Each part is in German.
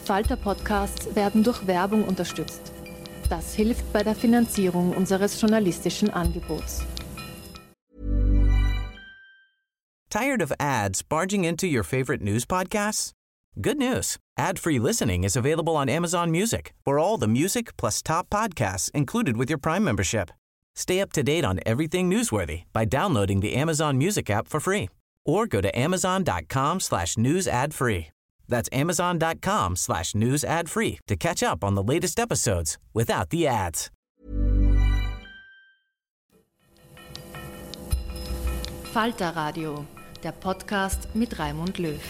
Falter-Podcasts werden durch Werbung unterstützt. Das hilft bei der Finanzierung unseres journalistischen Angebots. Tired of ads barging into your favorite news podcasts? Good news. Ad-free listening is available on Amazon Music for all the music plus top podcasts included with your Prime membership. Stay up to date on everything newsworthy by downloading the Amazon Music app for free or go to amazon.com/news ad free. That's amazon.com/news ad free to catch up on the latest episodes without the ads. Falter Radio, der Podcast mit Raimund Löw.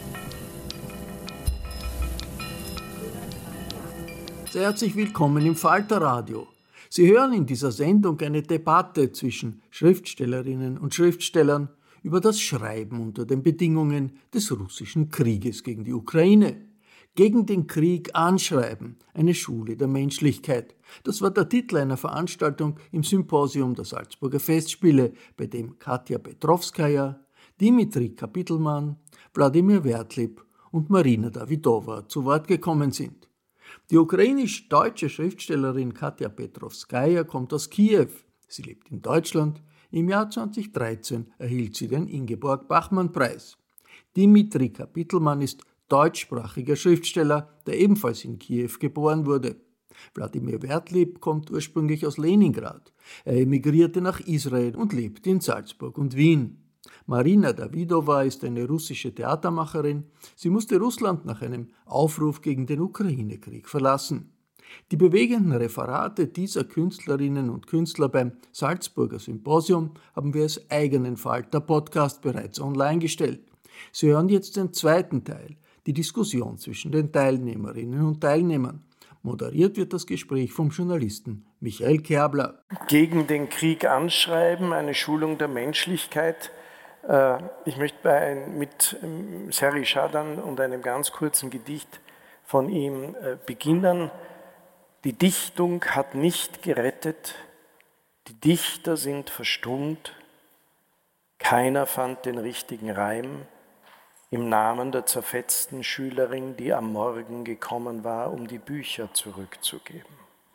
Sehr herzlich willkommen im Falter Radio. Sie hören in dieser Sendung eine Debatte zwischen Schriftstellerinnen und Schriftstellern über das Schreiben unter den Bedingungen des russischen Krieges gegen die Ukraine. Gegen den Krieg anschreiben, eine Schule der Menschlichkeit. Das war der Titel einer Veranstaltung im Symposium der Salzburger Festspiele, bei dem Katja Petrovskaja, Dimitri Kapitelmann, Wladimir Wertlib und Marina Davidova zu Wort gekommen sind. Die ukrainisch-deutsche Schriftstellerin Katja Petrovskaja kommt aus Kiew. Sie lebt in Deutschland. Im Jahr 2013 erhielt sie den Ingeborg-Bachmann-Preis. Dimitri Kapitelmann ist deutschsprachiger Schriftsteller, der ebenfalls in Kiew geboren wurde. Wladimir Wertlib kommt ursprünglich aus Leningrad. Er emigrierte nach Israel und lebt in Salzburg und Wien. Marina Davidova ist eine russische Theatermacherin. Sie musste Russland nach einem Aufruf gegen den Ukraine-Krieg verlassen. Die bewegenden Referate dieser Künstlerinnen und Künstler beim Salzburger Symposium haben wir als eigenen Falter-Podcast bereits online gestellt. Sie hören jetzt den zweiten Teil, die Diskussion zwischen den Teilnehmerinnen und Teilnehmern. Moderiert wird das Gespräch vom Journalisten Michael Kerbler. Gegen den Krieg anschreiben, eine Schulung der Menschlichkeit. Ich möchte mit Seri Schadan und einem ganz kurzen Gedicht von ihm beginnen. Die Dichtung hat nicht gerettet, die Dichter sind verstummt, keiner fand den richtigen Reim im Namen der zerfetzten Schülerin, die am Morgen gekommen war, um die Bücher zurückzugeben.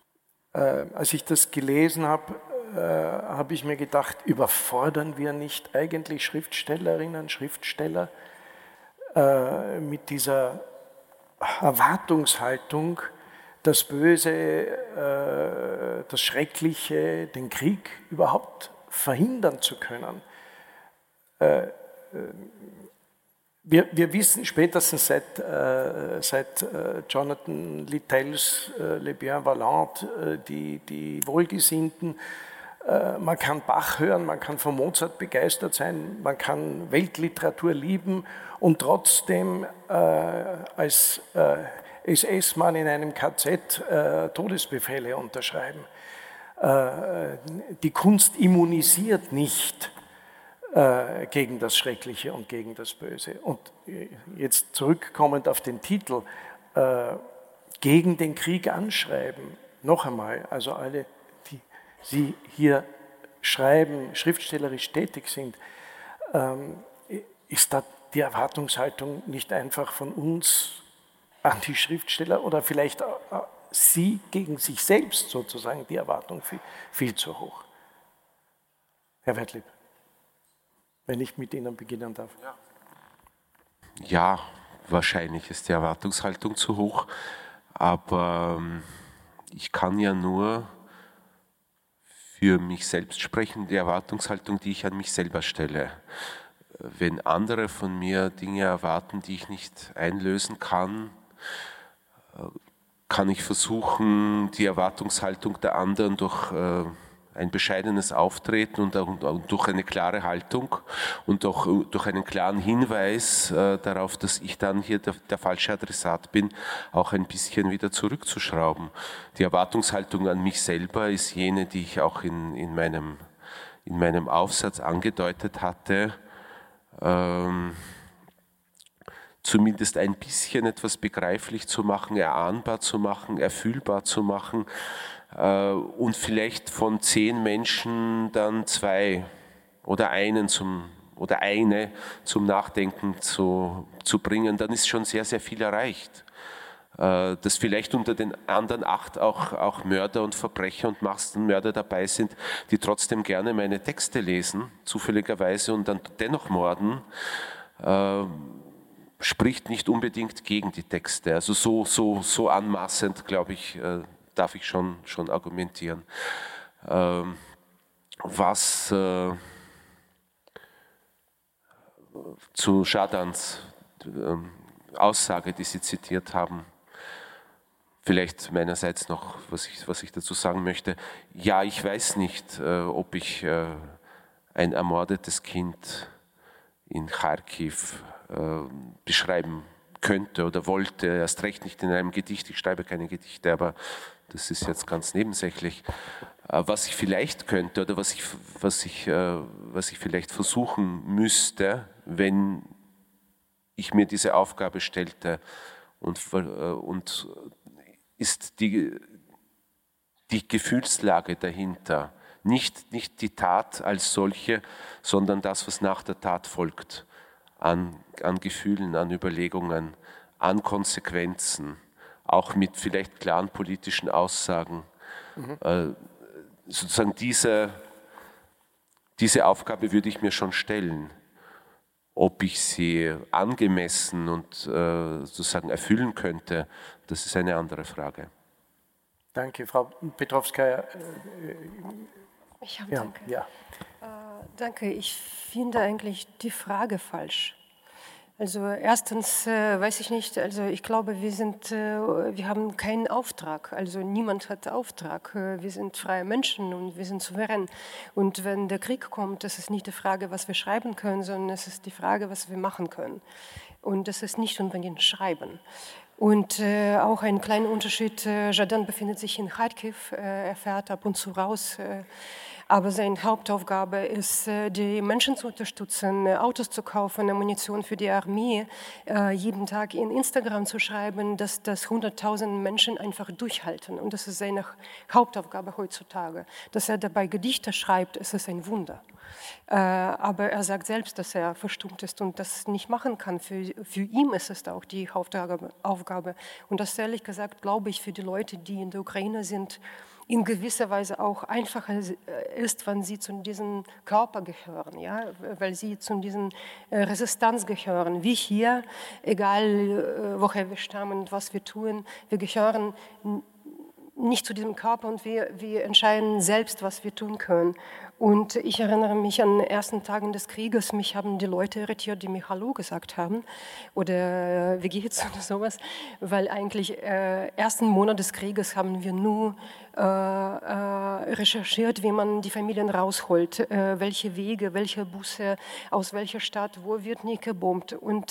Als ich das gelesen habe, habe ich mir gedacht, überfordern wir nicht eigentlich Schriftstellerinnen, Schriftsteller mit dieser Erwartungshaltung, das Böse, das Schreckliche, den Krieg überhaupt verhindern zu können. Wir wissen spätestens seit Jonathan Littells Le Bien-Valente, die Wohlgesinnten, man kann Bach hören, man kann von Mozart begeistert sein, man kann Weltliteratur lieben und trotzdem als SS-Mann in einem KZ Todesbefehle unterschreiben. Die Kunst immunisiert nicht gegen das Schreckliche und gegen das Böse. Und jetzt zurückkommend auf den Titel, gegen den Krieg anschreiben, noch einmal, also alle, die Sie hier schreiben, schriftstellerisch tätig sind, ist da die Erwartungshaltung nicht einfach von uns an die Schriftsteller oder vielleicht Sie gegen sich selbst sozusagen die Erwartung viel zu hoch? Herr Wertlib, wenn ich mit Ihnen beginnen darf. Ja, wahrscheinlich ist die Erwartungshaltung zu hoch, aber ich kann ja nur für mich selbst sprechen, die Erwartungshaltung, die ich an mich selber stelle. Wenn andere von mir Dinge erwarten, die ich nicht einlösen kann, kann ich versuchen, die Erwartungshaltung der anderen durch ein bescheidenes Auftreten und durch eine klare Haltung und auch durch einen klaren Hinweis darauf, dass ich dann hier der falsche Adressat bin, auch ein bisschen wieder zurückzuschrauben. Die Erwartungshaltung an mich selber ist jene, die ich auch in meinem Aufsatz angedeutet hatte, zumindest ein bisschen etwas begreiflich zu machen, erahnbar zu machen, erfühlbar zu machen, und vielleicht von 10 Menschen dann 2 oder eine zum Nachdenken zu bringen, dann ist schon sehr, sehr viel erreicht. dass vielleicht unter den anderen 8 auch Mörder und Verbrecher und Massenmörder dabei sind, die trotzdem gerne meine Texte lesen, zufälligerweise, und dann dennoch morden, spricht nicht unbedingt gegen die Texte. Also so anmaßend, glaube ich, darf ich schon argumentieren. Was zu Schadans Aussage, die Sie zitiert haben, vielleicht meinerseits noch, was ich dazu sagen möchte. Ja, ich weiß nicht, ob ich ein ermordetes Kind in Kharkiv beschreiben könnte oder wollte, erst recht nicht in einem Gedicht. Ich schreibe keine Gedichte, aber das ist jetzt ganz nebensächlich. Was ich vielleicht könnte oder was ich vielleicht versuchen müsste, wenn ich mir diese Aufgabe stellte, und ist die Gefühlslage dahinter, nicht die Tat als solche, sondern das, was nach der Tat folgt, an Gefühlen, an Überlegungen, an Konsequenzen, auch mit vielleicht klaren politischen Aussagen. Sozusagen diese Aufgabe würde ich mir schon stellen. Ob ich sie angemessen und sozusagen erfüllen könnte, das ist eine andere Frage. Danke, Frau Petrovskaja. Danke. Ja. Danke, ich finde eigentlich die Frage falsch. Also erstens weiß ich nicht, also ich glaube, wir haben keinen Auftrag, also niemand hat Auftrag. Wir sind freie Menschen und wir sind souverän. Und wenn der Krieg kommt, das ist nicht die Frage, was wir schreiben können, sondern es ist die Frage, was wir machen können. Und das ist nicht unbedingt Schreiben. Und auch ein kleiner Unterschied, Zhadan befindet sich in Kharkiv, er fährt ab und zu raus, aber seine Hauptaufgabe ist, die Menschen zu unterstützen, Autos zu kaufen, Munition für die Armee, jeden Tag in Instagram zu schreiben, dass 100.000 Menschen einfach durchhalten. Und das ist seine Hauptaufgabe heutzutage. Dass er dabei Gedichte schreibt, ist es ein Wunder. Aber er sagt selbst, dass er verstummt ist und das nicht machen kann. Für ihn ist es auch die Hauptaufgabe. Und das ehrlich gesagt, glaube ich, für die Leute, die in der Ukraine sind, in gewisser Weise auch einfacher ist, wenn sie zu diesem Körper gehören, ja? Weil sie zu diesem Resistenz gehören. Wie hier, egal woher wir stammen und was wir tun, wir gehören nicht zu diesem Körper und wir entscheiden selbst, was wir tun können. Und ich erinnere mich an den ersten Tagen des Krieges, mich haben die Leute irritiert, die mir Hallo gesagt haben oder wie geht's oder sowas, weil eigentlich ersten Monat des Krieges haben wir nur recherchiert, wie man die Familien rausholt, welche Wege, welche Busse, aus welcher Stadt, wo wird nicht gebombt und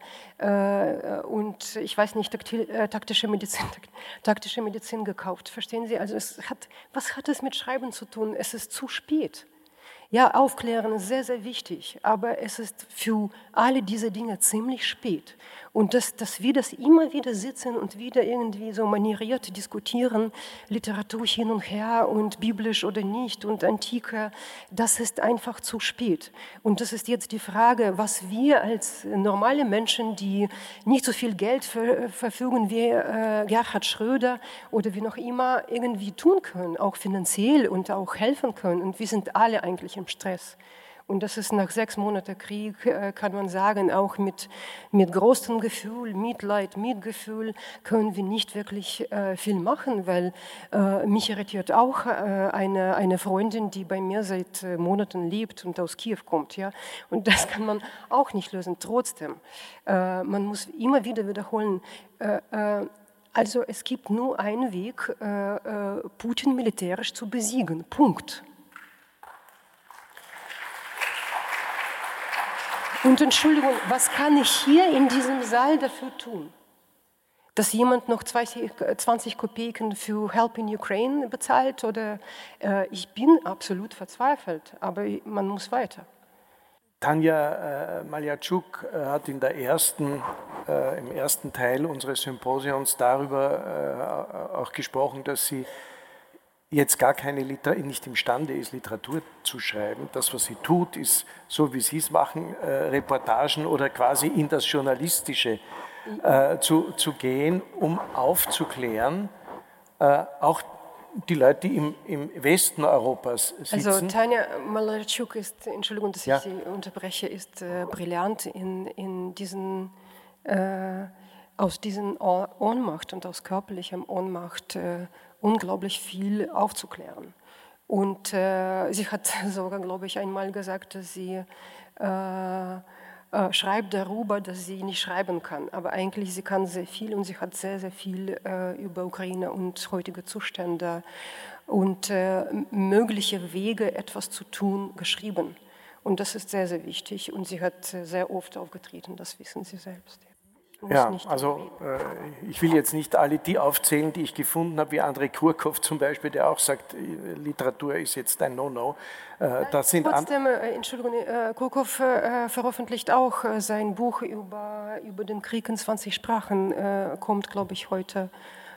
ich weiß nicht, taktische Medizin gekauft, verstehen Sie? Also was hat es mit Schreiben zu tun? Es ist zu spät. Ja, aufklären ist sehr, sehr wichtig, aber es ist für alle diese Dinge ziemlich spät. Und dass wir das immer wieder sitzen und wieder irgendwie so manieriert diskutieren, Literatur hin und her und biblisch oder nicht und Antike, das ist einfach zu spät. Und das ist jetzt die Frage, was wir als normale Menschen, die nicht so viel Geld verfügen wie Gerhard Schröder oder wie noch immer, irgendwie tun können, auch finanziell und auch helfen können. Und wir sind alle eigentlich im Stress. Und das ist nach 6 Monaten Krieg, kann man sagen, auch mit großem Gefühl, Mitleid, Mitgefühl können wir nicht wirklich viel machen, weil mich irritiert auch eine Freundin, die bei mir seit Monaten lebt und aus Kiew kommt. Ja? Und das kann man auch nicht lösen. Trotzdem, man muss immer wieder wiederholen, also es gibt nur einen Weg, Putin militärisch zu besiegen. Punkt. Und Entschuldigung, was kann ich hier in diesem Saal dafür tun? Dass jemand noch 20 Kopeken für Help in Ukraine bezahlt? Oder ich bin absolut verzweifelt, aber man muss weiter. Tanja Maljatschuk hat im ersten Teil unseres Symposions darüber auch gesprochen, dass sie jetzt gar nicht imstande ist, Literatur zu schreiben. Das, was sie tut, ist, so wie Sie es machen, Reportagen oder quasi in das Journalistische zu gehen, um aufzuklären, auch die Leute, die im Westen Europas sitzen. Also Tanja Malarchuk ist, Entschuldigung, dass ich Sie unterbreche, ist brillant in diesen, aus diesen Ohnmacht und aus körperlicher Ohnmacht unglaublich viel aufzuklären. Und sie hat sogar, glaube ich, einmal gesagt, dass sie schreibt darüber, dass sie nicht schreiben kann. Aber eigentlich, sie kann sehr viel und sie hat sehr, sehr viel über Ukraine und heutige Zustände und mögliche Wege, etwas zu tun, geschrieben. Und das ist sehr, sehr wichtig. Und sie hat sehr oft aufgetreten, das wissen Sie selbst. Ja, also ich will jetzt nicht alle die aufzählen, die ich gefunden habe, wie Andrei Kurkov zum Beispiel, der auch sagt, Literatur ist jetzt ein No-No. Trotzdem, Entschuldigung, Kurkov veröffentlicht auch sein Buch über den Krieg in 20 Sprachen, kommt, glaube ich, heute.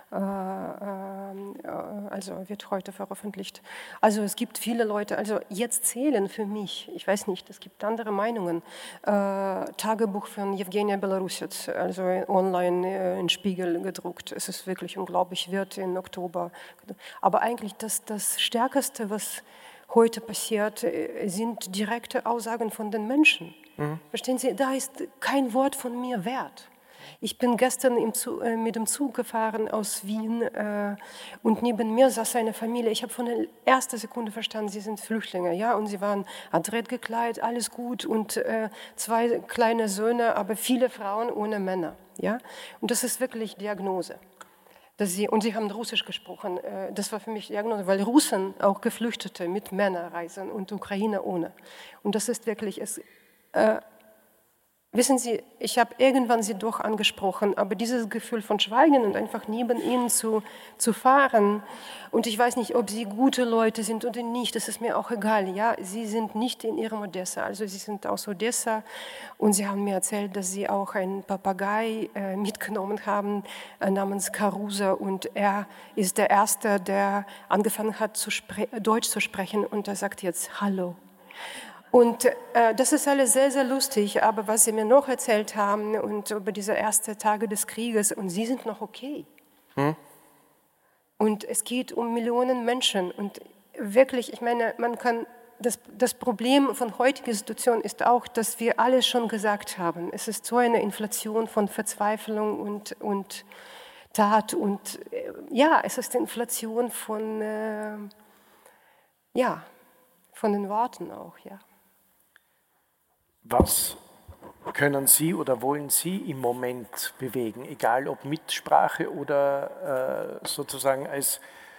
Also wird heute veröffentlicht. Also es gibt viele Leute, also jetzt zählen für mich, ich weiß nicht, es gibt andere Meinungen, Tagebuch von Evgenia Belarusets, also online in Spiegel gedruckt. Es ist wirklich unglaublich, wird im Oktober. Aber eigentlich das Stärkste, was heute passiert, sind direkte Aussagen von den Menschen. Verstehen Sie, da ist kein Wort von mir wert. Ich bin gestern mit dem Zug gefahren aus Wien und neben mir saß eine Familie. Ich habe von der ersten Sekunde verstanden, sie sind Flüchtlinge, ja, und sie waren adrett gekleidet, alles gut und 2 kleine Söhne, aber viele Frauen ohne Männer, ja. Und das ist wirklich Diagnose. Und sie haben Russisch gesprochen. Das war für mich Diagnose, weil Russen auch Geflüchtete mit Männern reisen und Ukrainer ohne. Und das ist wirklich wissen Sie, ich habe irgendwann Sie doch angesprochen, aber dieses Gefühl von Schweigen und einfach neben Ihnen zu fahren, und ich weiß nicht, ob Sie gute Leute sind oder nicht, das ist mir auch egal. Ja, Sie sind nicht in Ihrem Odessa, also Sie sind aus Odessa und Sie haben mir erzählt, dass Sie auch einen Papagei mitgenommen haben namens Karusa und er ist der Erste, der angefangen hat, Deutsch zu sprechen und er sagt jetzt Hallo. Und das ist alles sehr, sehr lustig, aber was Sie mir noch erzählt haben und über diese ersten Tage des Krieges, und Sie sind noch okay. Und es geht um Millionen Menschen und wirklich, ich meine, man kann, das Problem von heutiger Situation ist auch, dass wir alles schon gesagt haben. Es ist so eine Inflation von Verzweiflung und Tat und ja, es ist Inflation von den Worten auch, ja. Was können Sie oder wollen Sie im Moment bewegen, egal ob mit Sprache oder sozusagen als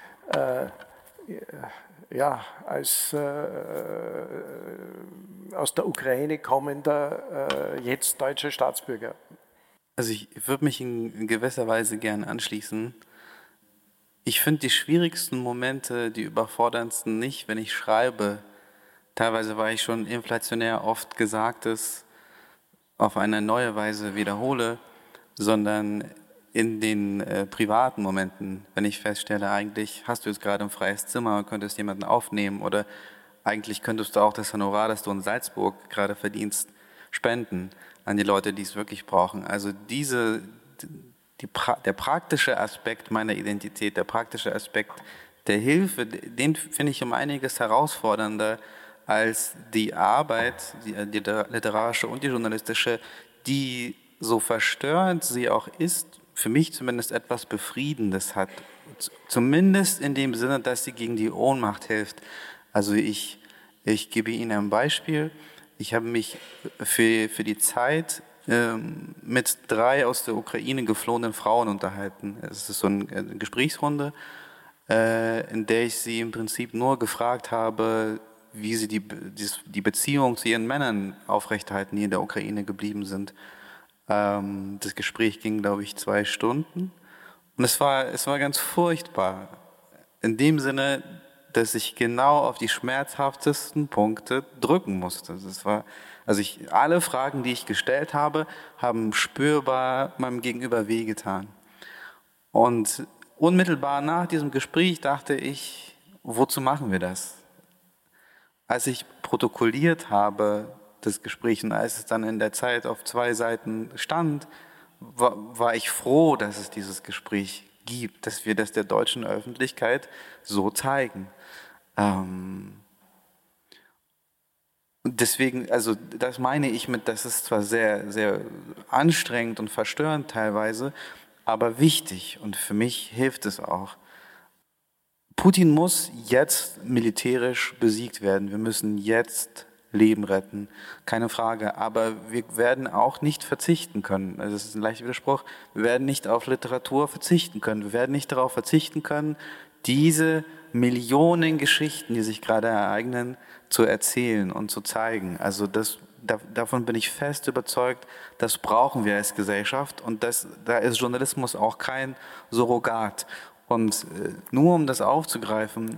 aus der Ukraine kommender, jetzt deutscher Staatsbürger? Also ich würde mich in gewisser Weise gerne anschließen. Ich finde die schwierigsten Momente, die überforderndsten nicht, wenn ich schreibe. Teilweise, weil ich schon inflationär oft Gesagtes auf eine neue Weise wiederhole, sondern in den privaten Momenten, wenn ich feststelle, eigentlich hast du jetzt gerade ein freies Zimmer und könntest jemanden aufnehmen oder eigentlich könntest du auch das Honorar, das du in Salzburg gerade verdienst, spenden an die Leute, die es wirklich brauchen. Also der praktische Aspekt meiner Identität, der praktische Aspekt der Hilfe, den finde ich um einiges herausfordernder als die Arbeit, die literarische und die journalistische, die so verstörend sie auch ist, für mich zumindest etwas Befriedendes hat. Zumindest in dem Sinne, dass sie gegen die Ohnmacht hilft. Also ich gebe Ihnen ein Beispiel. Ich habe mich für die Zeit mit 3 aus der Ukraine geflohenen Frauen unterhalten. Es ist so eine Gesprächsrunde, in der ich sie im Prinzip nur gefragt habe, wie sie die Beziehung zu ihren Männern aufrechterhalten, die in der Ukraine geblieben sind. Das Gespräch ging, glaube ich, 2 Stunden. Und es war ganz furchtbar. In dem Sinne, dass ich genau auf die schmerzhaftesten Punkte drücken musste. Alle Fragen, die ich gestellt habe, haben spürbar meinem Gegenüber wehgetan. Und unmittelbar nach diesem Gespräch dachte ich, wozu machen wir das? Als ich protokolliert habe, das Gespräch, und als es dann in der Zeit auf 2 Seiten stand, war ich froh, dass es dieses Gespräch gibt, dass wir das der deutschen Öffentlichkeit so zeigen. Und deswegen, also das meine ich mit, das ist zwar sehr, sehr anstrengend und verstörend teilweise, aber wichtig, und für mich hilft es auch. Putin muss jetzt militärisch besiegt werden. Wir müssen jetzt Leben retten, keine Frage. Aber wir werden auch nicht verzichten können. Also das ist ein leichter Widerspruch. Wir werden nicht auf Literatur verzichten können. Wir werden nicht darauf verzichten können, diese Millionen Geschichten, die sich gerade ereignen, zu erzählen und zu zeigen. Also davon bin ich fest überzeugt, das brauchen wir als Gesellschaft, und da ist Journalismus auch kein Surrogat. Und nur um das aufzugreifen,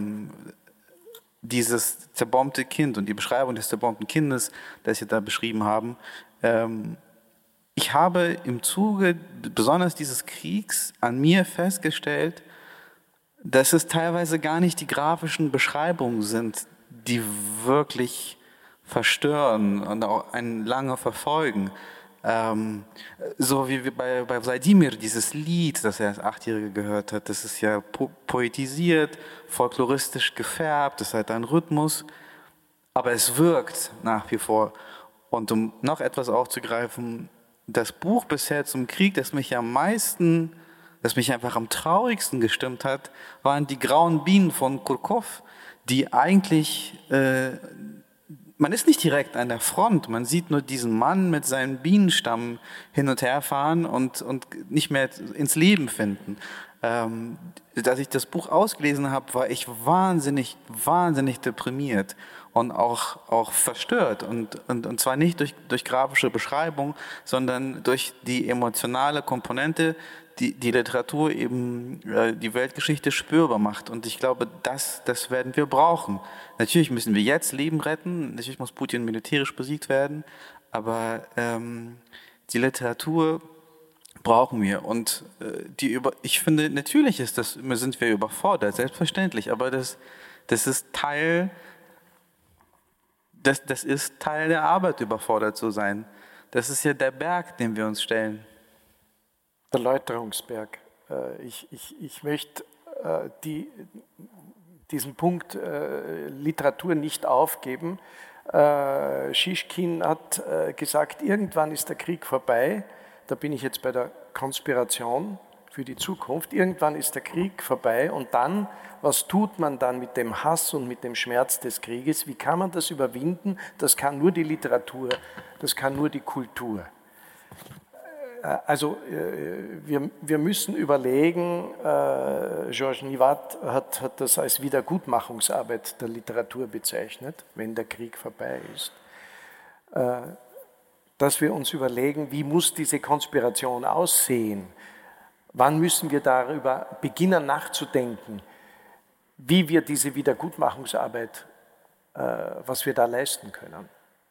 dieses zerbombte Kind und die Beschreibung des zerbombten Kindes, das Sie da beschrieben haben, ich habe im Zuge besonders dieses Kriegs an mir festgestellt, dass es teilweise gar nicht die grafischen Beschreibungen sind, die wirklich verstören und auch einen lange verfolgen. So wie bei Wladimir, dieses Lied, das er als Achtjähriger gehört hat, das ist ja poetisiert, folkloristisch gefärbt, das hat einen Rhythmus, aber es wirkt nach wie vor. Und um noch etwas aufzugreifen, das Buch bisher zum Krieg, das mich einfach am traurigsten gestimmt hat, waren die grauen Bienen von Kurkow, die eigentlich, man ist nicht direkt an der Front, man sieht nur diesen Mann mit seinem Bienenstamm hin und her fahren und nicht mehr ins Leben finden. Als ich das Buch ausgelesen habe, war ich wahnsinnig, wahnsinnig deprimiert und auch verstört. Und zwar nicht durch grafische Beschreibung, sondern durch die emotionale Komponente, die Literatur eben die Weltgeschichte spürbar macht. Und ich glaube, das werden wir brauchen. Natürlich müssen wir jetzt Leben retten, natürlich muss Putin militärisch besiegt werden, aber die Literatur brauchen wir. Und ich finde, natürlich sind wir überfordert, selbstverständlich, aber das ist Teil der Arbeit, überfordert zu sein. Das ist ja der Berg, den wir uns stellen. Der Läuterungsberg. Ich möchte diesen Punkt Literatur nicht aufgeben. Schischkin hat gesagt, irgendwann ist der Krieg vorbei. Da bin ich jetzt bei der Konspiration für die Zukunft. Irgendwann ist der Krieg vorbei und dann, was tut man dann mit dem Hass und mit dem Schmerz des Krieges? Wie kann man das überwinden? Das kann nur die Literatur, das kann nur die Kultur. Also wir müssen überlegen, Georges Nivat hat das als Wiedergutmachungsarbeit der Literatur bezeichnet, wenn der Krieg vorbei ist, dass wir uns überlegen, wie muss diese Konspiration aussehen, wann müssen wir darüber beginnen nachzudenken, wie wir diese Wiedergutmachungsarbeit, was wir da leisten können.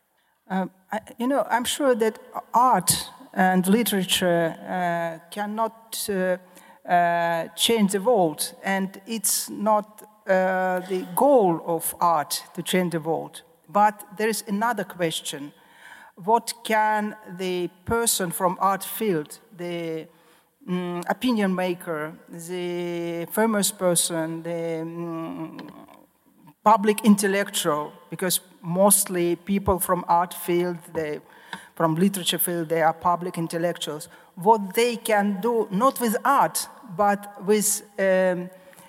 I'm sure that art and literature cannot change the world, and it's not the goal of art to change the world. But there is another question. What can the person from art field, the opinion maker, the famous person, the public intellectual, because mostly people from art field, from literature field, they are public intellectuals, what they can do, not with art, but with the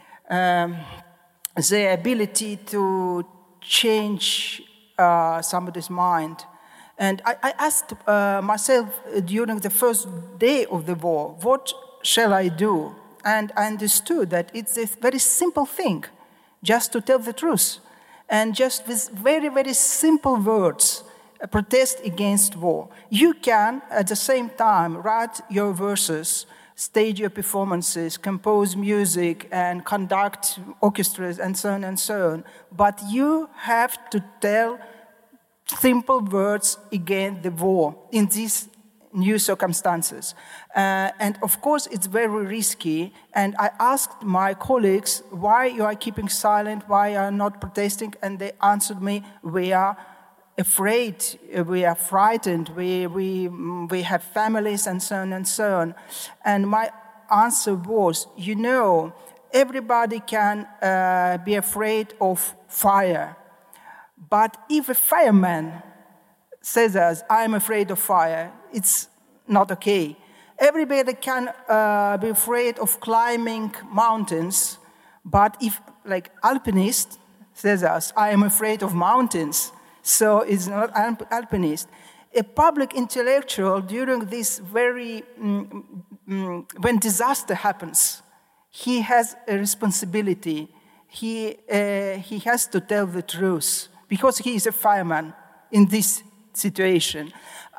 ability to change somebody's mind. And I asked myself during the first day of the war, what shall I do? And I understood that it's a very simple thing, just to tell the truth. And just with very, very simple words, protest against war. You can, at the same time, write your verses, stage your performances, compose music, and conduct orchestras, and so on and so on. But you have to tell simple words against the war in these new circumstances. And of course, it's very risky. And I asked my colleagues, why you are keeping silent, why you are not protesting? And they answered me, we are afraid, we are frightened, we have families and so on and so on. And my answer was, everybody can be afraid of fire. But if a fireman says us, I'm afraid of fire, it's not okay. Everybody can be afraid of climbing mountains, but if, like, alpinist says us, I am afraid of mountains, so it's not alpinist. A public intellectual during this very, when disaster happens, he has a responsibility. He has to tell the truth because he is a fireman in this situation.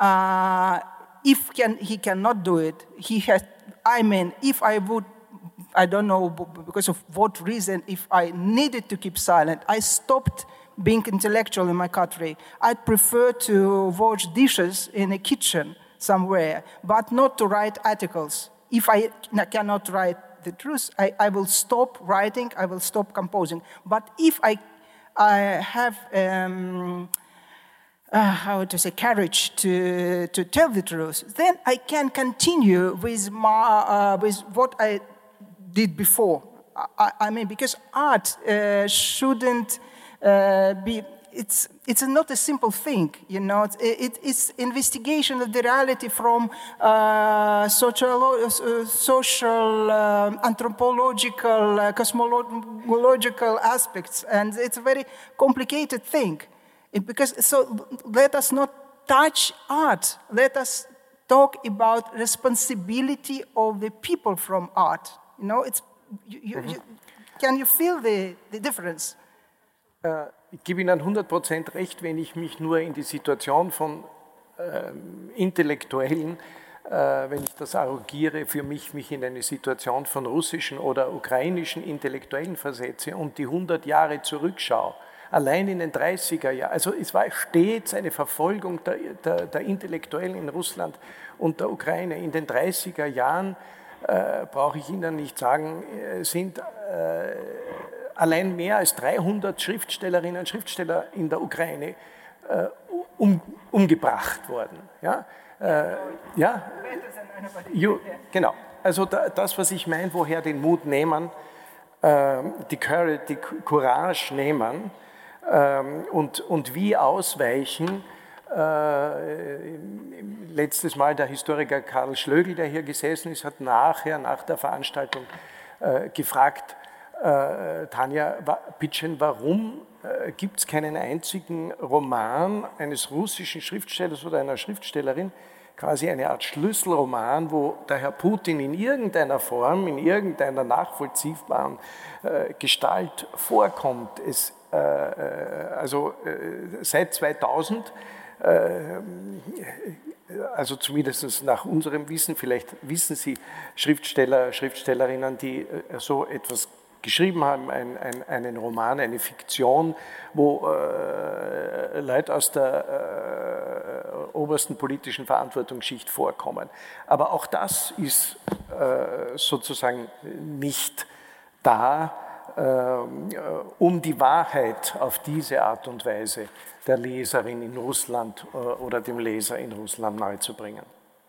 If he cannot do it, if I would, I don't know because of what reason, if I needed to keep silent, I stopped being intellectual in my country. I'd prefer to wash dishes in a kitchen somewhere, but not to write articles. If I cannot write the truth, I will stop writing, I will stop composing. But if I have courage to tell the truth, then I can continue with what I did before. Because art shouldn't be. It's not a simple thing, It's investigation of the reality from social, anthropological, cosmological aspects, and it's a very complicated thing. So let us not touch art. Let us talk about responsibility of the people from art. Can you feel the difference? Ich gebe Ihnen 100% recht, wenn ich mich nur in die Situation von Intellektuellen, wenn ich das arrogiere, für mich in eine Situation von russischen oder ukrainischen Intellektuellen versetze und die 100 Jahre zurückschaue. Allein in den 30er Jahren, also es war stets eine Verfolgung der Intellektuellen in Russland und der Ukraine. In den 30er Jahren, brauche ich Ihnen nicht sagen, sind allein mehr als 300 Schriftstellerinnen und Schriftsteller in der Ukraine umgebracht worden. Genau, also das, was ich meine, woher den Mut nehmen, die Courage nehmen und wie ausweichen. Letztes Mal der Historiker Karl Schlögl, der hier gesessen ist, hat nach der Veranstaltung gefragt, Tanja, bitteschön, warum gibt es keinen einzigen Roman eines russischen Schriftstellers oder einer Schriftstellerin, quasi eine Art Schlüsselroman, wo der Herr Putin in irgendeiner Form, in irgendeiner nachvollziehbaren Gestalt vorkommt. Seit 2000, also zumindest nach unserem Wissen, vielleicht wissen Sie Schriftsteller, Schriftstellerinnen, die so etwas geschrieben haben, einen Roman, eine Fiktion, wo Leute aus der obersten politischen Verantwortungsschicht vorkommen. Aber auch das ist sozusagen nicht da, um die Wahrheit auf diese Art und Weise der Leserin in Russland oder dem Leser in Russland nahezubringen.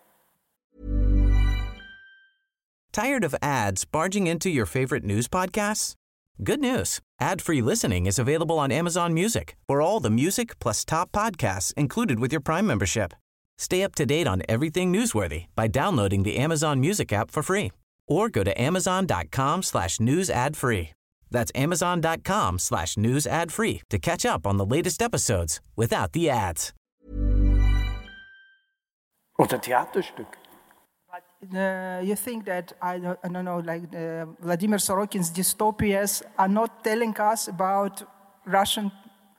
Tired of ads barging into your favorite news podcasts? Good news. Ad-free listening is available on Amazon Music for all the music plus top podcasts included with your Prime membership. Stay up to date on everything newsworthy by downloading the Amazon Music app for free or go to amazon.com/news ad free. That's amazon.com/news ad free to catch up on the latest episodes without the ads. Oder Theaterstück. You think that, I don't know, like Vladimir Sorokin's dystopias are not telling us about Russian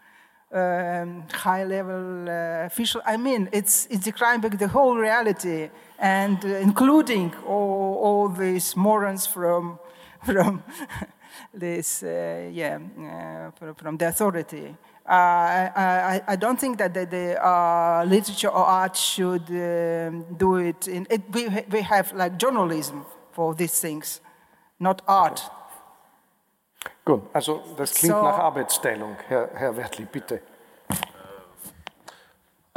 high-level officials? I mean, it's describing the whole reality, and including all these morons from this, from the authority. I don't think that the literature or art should do it. We have like journalism for these things, not art. Gut, also das klingt nach Arbeitsteilung, Herr Wertli, bitte.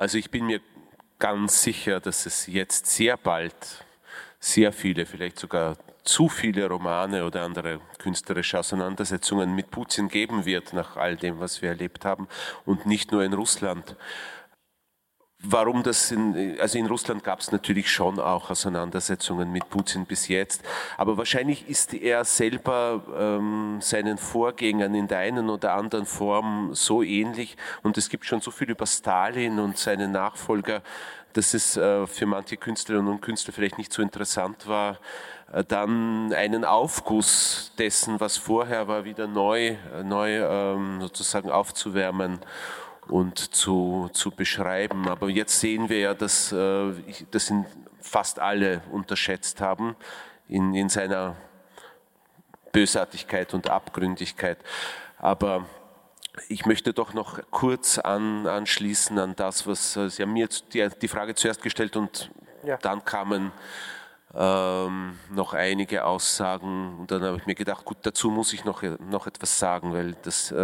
Also ich bin mir ganz sicher, dass es jetzt sehr bald sehr viele, vielleicht sogar zu viele Romane oder andere künstlerische Auseinandersetzungen mit Putin geben wird, nach all dem, was wir erlebt haben, und nicht nur in Russland. Warum das also in Russland gab es natürlich schon auch Auseinandersetzungen mit Putin bis jetzt, aber wahrscheinlich ist er selber seinen Vorgängern in der einen oder anderen Form so ähnlich, und es gibt schon so viel über Stalin und seine Nachfolger, dass es für manche Künstlerinnen und Künstler vielleicht nicht so interessant war, dann einen Aufguss dessen, was vorher war, wieder neu sozusagen aufzuwärmen und zu beschreiben. Aber jetzt sehen wir ja, dass das fast alle unterschätzt haben in seiner Bösartigkeit und Abgründigkeit. Aber ich möchte doch noch kurz anschließen an das, was Sie haben mir die Frage zuerst gestellt, und dann kamen noch einige Aussagen, und dann habe ich mir gedacht, gut, dazu muss ich noch etwas sagen, weil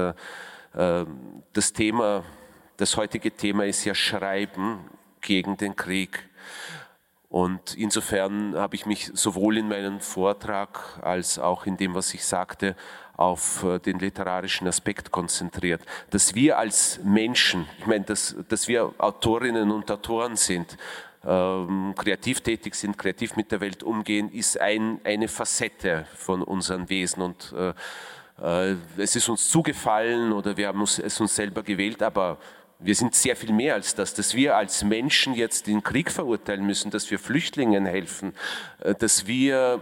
das heutige Thema ist ja Schreiben gegen den Krieg. Und insofern habe ich mich sowohl in meinem Vortrag als auch in dem, was ich sagte, auf den literarischen Aspekt konzentriert. Dass wir als Menschen, ich meine, dass wir Autorinnen und Autoren sind, kreativ tätig sind, kreativ mit der Welt umgehen, ist eine Facette von unserem Wesen, und es ist uns zugefallen oder wir haben es uns selber gewählt, aber wir sind sehr viel mehr als das, dass wir als Menschen jetzt den Krieg verurteilen müssen, dass wir Flüchtlingen helfen, dass wir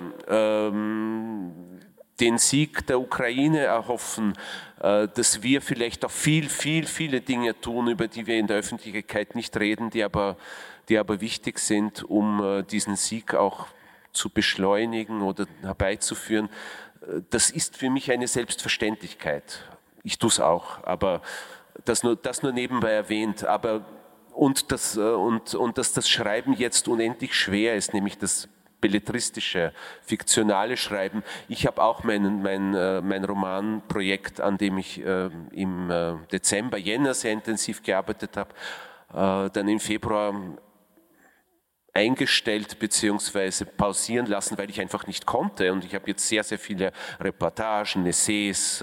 den Sieg der Ukraine erhoffen, dass wir vielleicht auch viele Dinge tun, über die wir in der Öffentlichkeit nicht reden, die aber wichtig sind, um diesen Sieg auch zu beschleunigen oder herbeizuführen. Das ist für mich eine Selbstverständlichkeit. Ich tue es auch, aber das nur nebenbei erwähnt. Und dass das Schreiben jetzt unendlich schwer ist, nämlich das belletristische, fiktionale Schreiben. Ich habe auch mein Romanprojekt, an dem ich im Jänner sehr intensiv gearbeitet habe, dann im Februar eingestellt bzw. pausieren lassen, weil ich einfach nicht konnte. Und ich habe jetzt sehr, sehr viele Reportagen, Essays,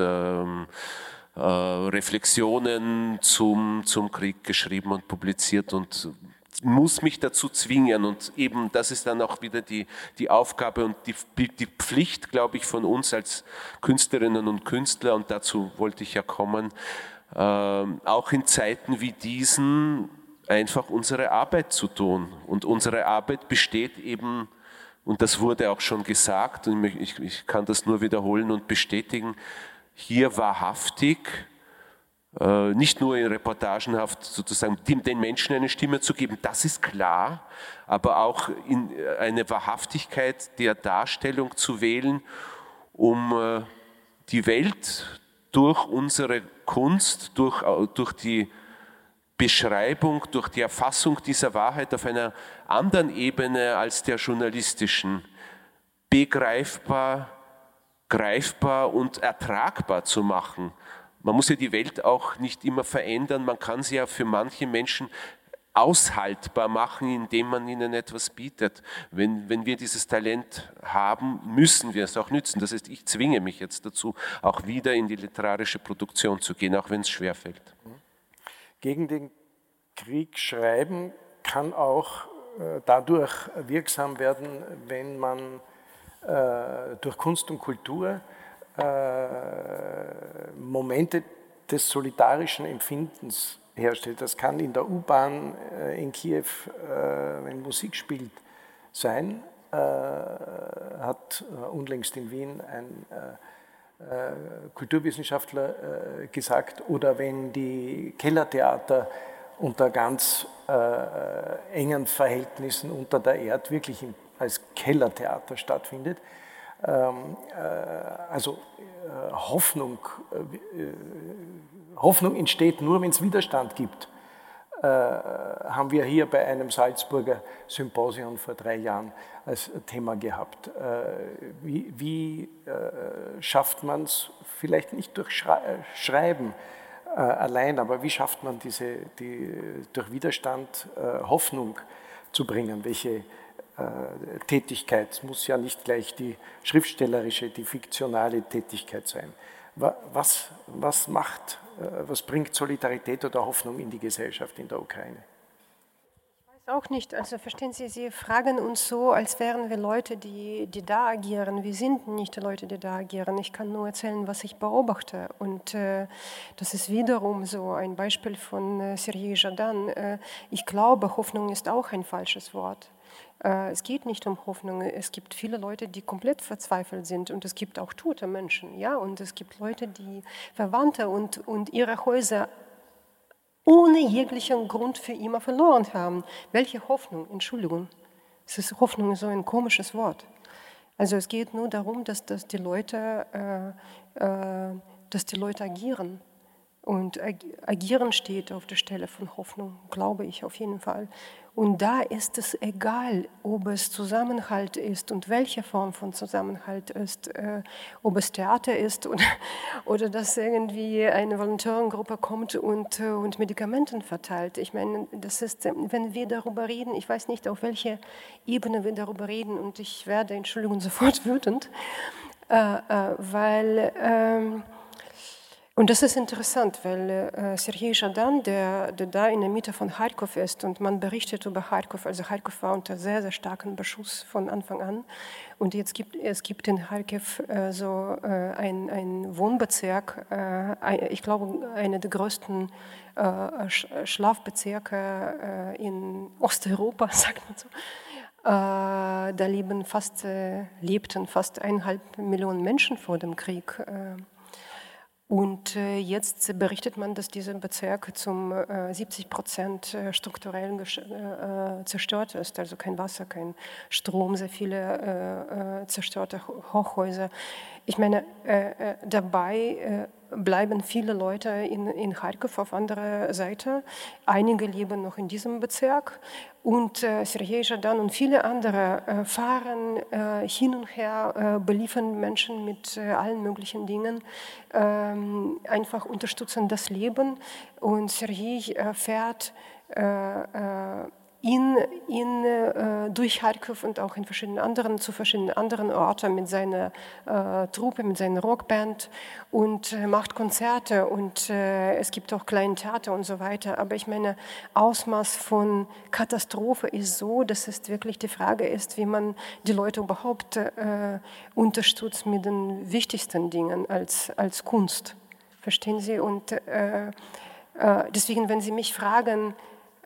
Reflexionen zum Krieg geschrieben und publiziert und muss mich dazu zwingen. Und eben das ist dann auch wieder die Aufgabe und die Pflicht, glaube ich, von uns als Künstlerinnen und Künstler, und dazu wollte ich ja kommen, auch in Zeiten wie diesen einfach unsere Arbeit zu tun. Und unsere Arbeit besteht eben, und das wurde auch schon gesagt, und ich kann das nur wiederholen und bestätigen, hier wahrhaftig, nicht nur in reportagenhaft sozusagen den Menschen eine Stimme zu geben, das ist klar, aber auch in eine Wahrhaftigkeit der Darstellung zu wählen, um die Welt durch unsere Kunst, durch die Beschreibung, durch die Erfassung dieser Wahrheit auf einer anderen Ebene als der journalistischen begreifbar, greifbar und ertragbar zu machen. Man muss ja die Welt auch nicht immer verändern, man kann sie ja für manche Menschen aushaltbar machen, indem man ihnen etwas bietet. Wenn wir dieses Talent haben, müssen wir es auch nützen. Das heißt, ich zwinge mich jetzt dazu, auch wieder in die literarische Produktion zu gehen, auch wenn es schwerfällt. Gegen den Krieg schreiben kann auch dadurch wirksam werden, wenn man durch Kunst und Kultur Momente des solidarischen Empfindens herstellt. Das kann in der U-Bahn in Kiew, wenn Musik spielt, sein. Hat unlängst in Wien ein Kulturwissenschaftler gesagt, oder wenn die Kellertheater unter ganz engen Verhältnissen unter der Erde wirklich als Kellertheater stattfindet. Also Hoffnung entsteht nur, wenn es Widerstand gibt. Haben wir hier bei einem Salzburger Symposion vor 3 Jahren als Thema gehabt. Wie schafft man es, vielleicht nicht durch Schreiben, allein, aber wie schafft man durch Widerstand Hoffnung zu bringen? Welche Tätigkeit? Es muss ja nicht gleich die schriftstellerische, die fiktionale Tätigkeit sein. Was bringt Solidarität oder Hoffnung in die Gesellschaft in der Ukraine? Auch nicht. Also verstehen Sie, Sie fragen uns so, als wären wir Leute, die da agieren. Wir sind nicht die Leute, die da agieren. Ich kann nur erzählen, was ich beobachte. Und das ist wiederum so ein Beispiel von Sergei Zhadan. Ich glaube, Hoffnung ist auch ein falsches Wort. Es geht nicht um Hoffnung. Es gibt viele Leute, die komplett verzweifelt sind. Und es gibt auch tote Menschen. Ja? Und es gibt Leute, die Verwandte und ihre Häuser ohne jeglichen Grund für immer verloren haben. Welche Hoffnung? Entschuldigung. Hoffnung ist so ein komisches Wort. Also es geht nur darum, dass die Leute agieren. Und agieren steht auf der Stelle von Hoffnung, glaube ich auf jeden Fall. Und da ist es egal, ob es Zusammenhalt ist und welche Form von Zusammenhalt ist, ob es Theater ist oder dass irgendwie eine Volontärengruppe kommt und Medikamenten verteilt. Ich meine, das ist, wenn wir darüber reden, ich weiß nicht, auf welcher Ebene wir darüber reden, und ich werde, Entschuldigung, sofort wütend, weil... Und das ist interessant, weil Sergei Zhadan, der da in der Mitte von Charkiw ist, und man berichtet über Charkiw, also Charkiw war unter sehr, sehr starkem Beschuss von Anfang an. Und es gibt in Charkiw so ein Wohnbezirk, ich glaube, einer der größten Schlafbezirke in Osteuropa, sagt man so. Da lebten fast 1,5 Millionen Menschen vor dem Krieg. Und jetzt berichtet man, dass dieser Bezirk zum 70% strukturell zerstört ist. Also kein Wasser, kein Strom, sehr viele zerstörte Hochhäuser. Ich meine, dabei bleiben viele Leute in Charkiw auf anderer Seite. Einige leben noch in diesem Bezirk. Und Sergei Zhadan und viele andere fahren hin und her, beliefern Menschen mit allen möglichen Dingen, einfach unterstützen das Leben. Und Sergei fährt durch Charkiw und auch zu verschiedenen anderen Orten mit seiner Truppe, mit seiner Rockband und macht Konzerte und es gibt auch kleine Theater und so weiter. Aber ich meine, Ausmaß von Katastrophe ist so, dass es wirklich die Frage ist, wie man die Leute überhaupt unterstützt mit den wichtigsten Dingen als Kunst. Verstehen Sie? Und deswegen, wenn Sie mich fragen,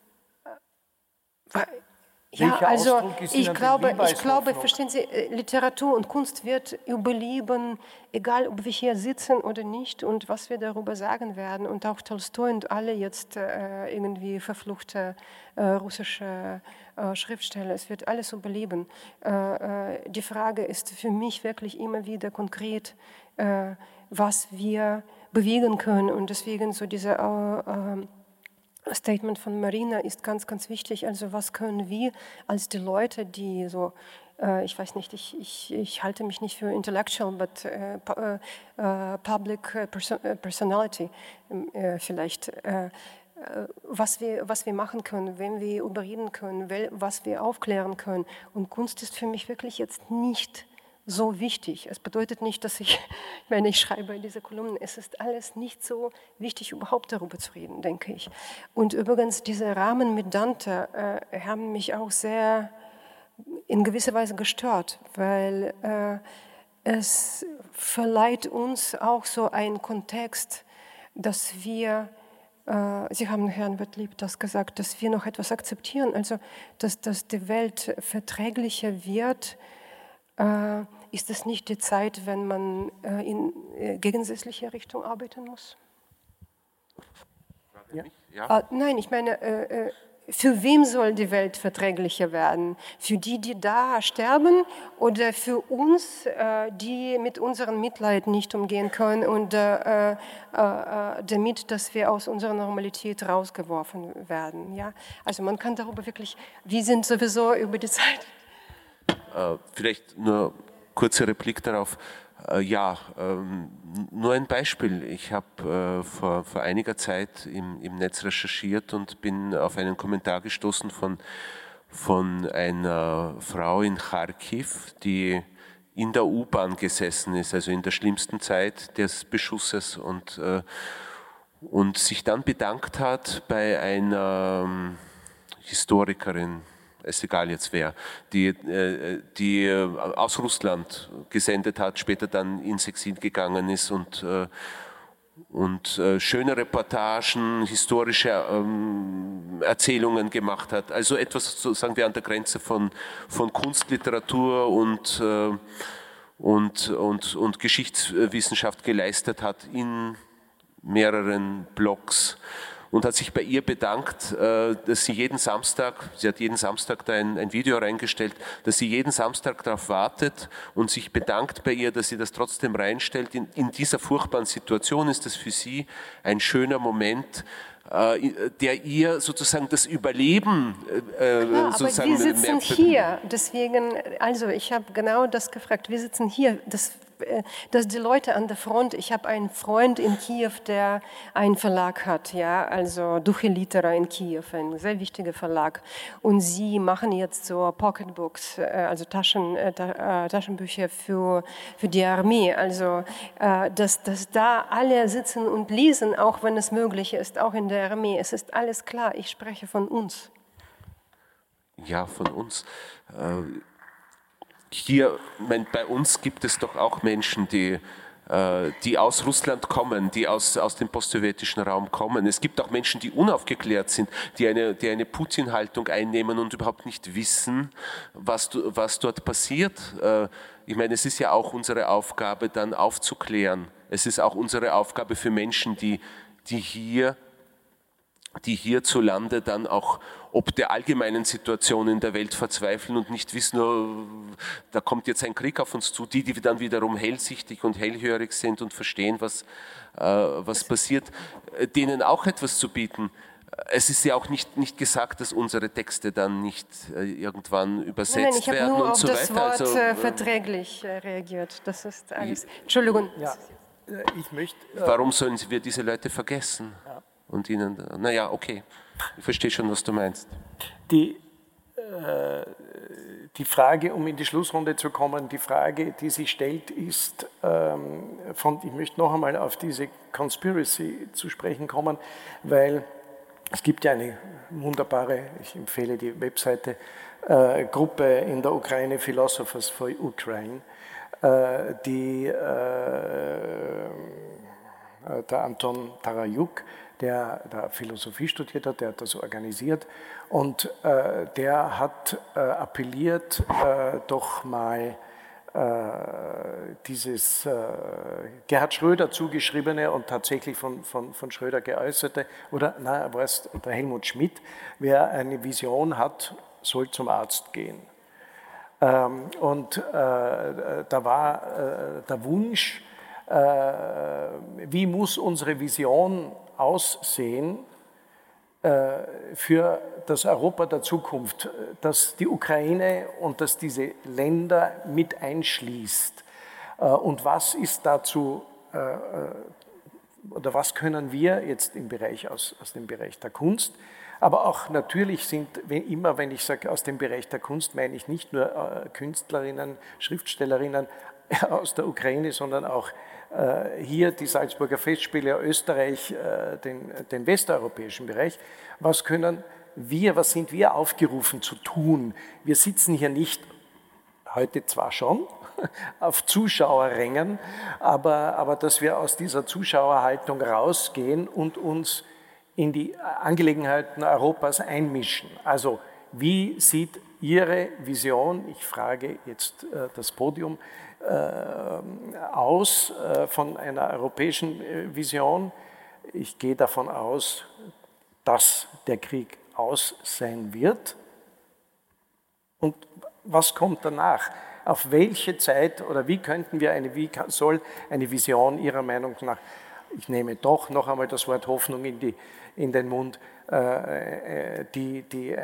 ja, also ich glaube, verstehen Sie, Literatur und Kunst wird überleben, egal ob wir hier sitzen oder nicht und was wir darüber sagen werden. Und auch Tolstoi und alle jetzt irgendwie verfluchte russische Schriftsteller, es wird alles überleben. Die Frage ist für mich wirklich immer wieder konkret, was wir bewegen können. Und deswegen so diese Statement von Marina ist ganz, ganz wichtig. Also was können wir als die Leute, die so, ich weiß nicht, ich halte mich nicht für intellectual, but public personality vielleicht, was wir machen können, wenn wir überreden können, was wir aufklären können. Und Kunst ist für mich wirklich jetzt nicht so wichtig. Es bedeutet nicht, dass ich schreibe diese Kolumnen, es ist alles nicht so wichtig, überhaupt darüber zu reden, denke ich. Und übrigens, diese Rahmen mit Dante haben mich auch sehr in gewisser Weise gestört, weil es verleiht uns auch so einen Kontext, dass wir, Sie haben, Herrn Wertlieb, das gesagt, dass wir noch etwas akzeptieren, also dass die Welt verträglicher wird. Ist es nicht die Zeit, wenn man in gegensätzliche Richtung arbeiten muss? Ja. Nein, ich meine, für wen soll die Welt verträglicher werden? Für die da sterben oder für uns, die mit unserem Mitleid nicht umgehen können und damit, dass wir aus unserer Normalität rausgeworfen werden? Ja? Also man kann darüber wirklich, wir sind sowieso über die Zeit. Vielleicht nur kurze Replik darauf. Nur ein Beispiel. Ich habe vor einiger Zeit im Netz recherchiert und bin auf einen Kommentar gestoßen von einer Frau in Kharkiv, die in der U-Bahn gesessen ist, also in der schlimmsten Zeit des Beschusses und sich dann bedankt hat bei einer Historikerin, ist egal jetzt wer, die aus Russland gesendet hat, später dann ins Exil gegangen ist und schöne Reportagen, historische Erzählungen gemacht hat. Also etwas, so sagen wir, an der Grenze von Kunst, Literatur und Geschichtswissenschaft geleistet hat in mehreren Blogs. Und hat sich bei ihr bedankt, dass sie jeden Samstag, sie hat jeden Samstag da ein Video reingestellt, dass sie jeden Samstag darauf wartet und sich bedankt bei ihr, dass sie das trotzdem reinstellt. In dieser furchtbaren Situation ist das für sie ein schöner Moment, der ihr sozusagen das Überleben sozusagen... Aber wir sitzen hier, deswegen, also ich habe genau das gefragt, wir sitzen hier, dass die Leute an der Front, ich habe einen Freund in Kiew, der einen Verlag hat, ja, also Duche Litera in Kiew, ein sehr wichtiger Verlag, und sie machen jetzt so Pocketbooks, also Taschenbücher für die Armee, also dass da alle sitzen und lesen, auch wenn es möglich ist, auch in der Armee, es ist alles klar, ich spreche von uns. Ja, von uns. Hier, bei uns gibt es doch auch Menschen, die aus Russland kommen, die aus dem postsowjetischen Raum kommen. Es gibt auch Menschen, die unaufgeklärt sind, die eine Putin-Haltung einnehmen und überhaupt nicht wissen, was dort passiert. Ich meine, es ist ja auch unsere Aufgabe, dann aufzuklären. Es ist auch unsere Aufgabe für Menschen, die hierzulande dann auch ob der allgemeinen Situation in der Welt verzweifeln und nicht wissen, da kommt jetzt ein Krieg auf uns zu, die dann wiederum hellsichtig und hellhörig sind und verstehen, was passiert, denen auch etwas zu bieten. Es ist ja auch nicht gesagt, dass unsere Texte dann nicht irgendwann übersetzt werden und so weiter. Ich habe nur auf das Wort verträglich reagiert. Das ist alles. Entschuldigung. Ja, ich möchte... Warum sollen wir diese Leute vergessen? Ja. Und ihnen, naja, okay, ich verstehe schon, was du meinst. Die Frage, um in die Schlussrunde zu kommen, die Frage, die sich stellt, ist, ich möchte noch einmal auf diese Conspiracy zu sprechen kommen, weil es gibt ja eine wunderbare, ich empfehle die Webseite, Gruppe in der Ukraine, Philosophers for Ukraine, die der Anton Tarajuk, der Philosophie studiert hat, der hat das organisiert und der hat appelliert, doch mal dieses Gerhard Schröder zugeschriebene und tatsächlich von Schröder geäußerte, oder nein, war es der Helmut Schmidt, wer eine Vision hat, soll zum Arzt gehen. Und da war der Wunsch, wie muss unsere Vision aussehen für das Europa der Zukunft, das die Ukraine und das diese Länder mit einschließt. Und was ist dazu, oder was können wir jetzt aus dem Bereich der Kunst, aber auch natürlich wenn ich sage aus dem Bereich der Kunst, meine ich nicht nur Künstlerinnen, Schriftstellerinnen aus der Ukraine, sondern auch hier die Salzburger Festspiele, Österreich, den westeuropäischen Bereich. Was sind wir aufgerufen zu tun? Wir sitzen hier nicht, heute zwar schon, auf Zuschauerrängen, aber dass wir aus dieser Zuschauerhaltung rausgehen und uns in die Angelegenheiten Europas einmischen. Also wie sieht Ihre Vision, ich frage jetzt das Podium, aus von einer europäischen Vision? Ich gehe davon aus, dass der Krieg aus sein wird. Und was kommt danach? Auf welche Zeit oder wie soll eine Vision Ihrer Meinung nach, ich nehme doch noch einmal das Wort Hoffnung in den Mund, die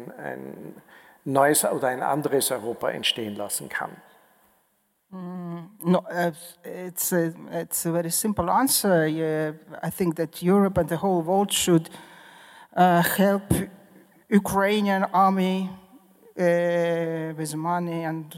ein neues oder ein anderes Europa entstehen lassen kann? No, it's a very simple answer. Yeah, I think that Europe and the whole world should help Ukrainian army with money and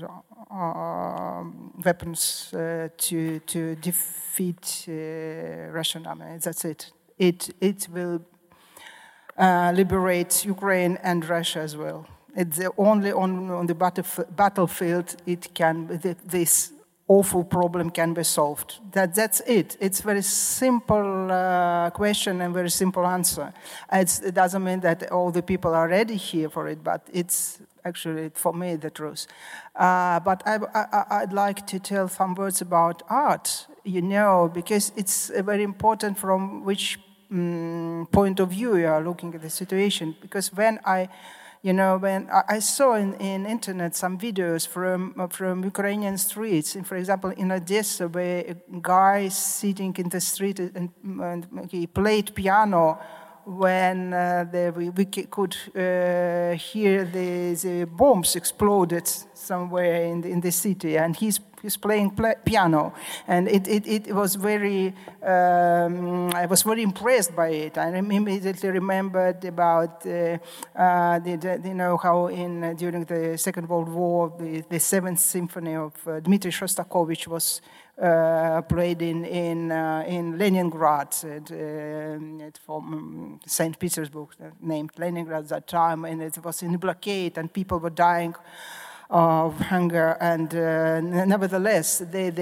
weapons to defeat Russian army. That's it. It will liberate Ukraine and Russia as well. It's only on the battlefield this awful problem can be solved. That's it. It's a very simple question and very simple answer. It doesn't mean that all the people are ready here for it, but it's actually, for me, the truth. But I'd like to tell some words about art, because it's very important from which point of view you are looking at the situation. Because when I saw in internet some videos from Ukrainian streets, for example, in Odessa, where a guy sitting in the street and he played piano when we could hear the bombs exploded somewhere in the city, and he's playing piano, and it was very. I was very impressed by it. I immediately remembered about how during the Second World War the Seventh Symphony of Dmitri Shostakovich was played in Leningrad from St. Petersburg, named Leningrad at that time, and it was in blockade, and people were dying of hunger, and nevertheless, and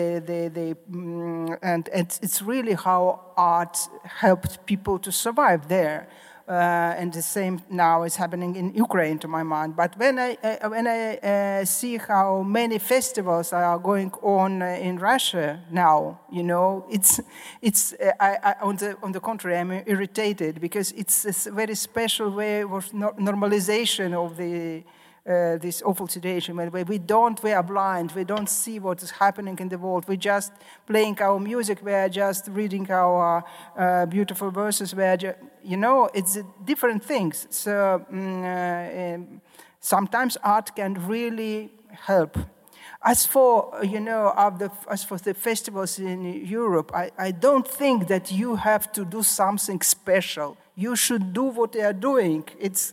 it's really how art helped people to survive there. And the same now is happening in Ukraine, to my mind. But when I see how many festivals are going on in Russia now, it's on the contrary, I'm irritated, because it's a very special way of normalization of this awful situation where we are blind, we don't see what is happening in the world, we're just playing our music, we're just reading our beautiful verses, it's different things. So sometimes art can really help. As for the festivals in Europe, I don't think that you have to do something special. You should do what they are doing. It's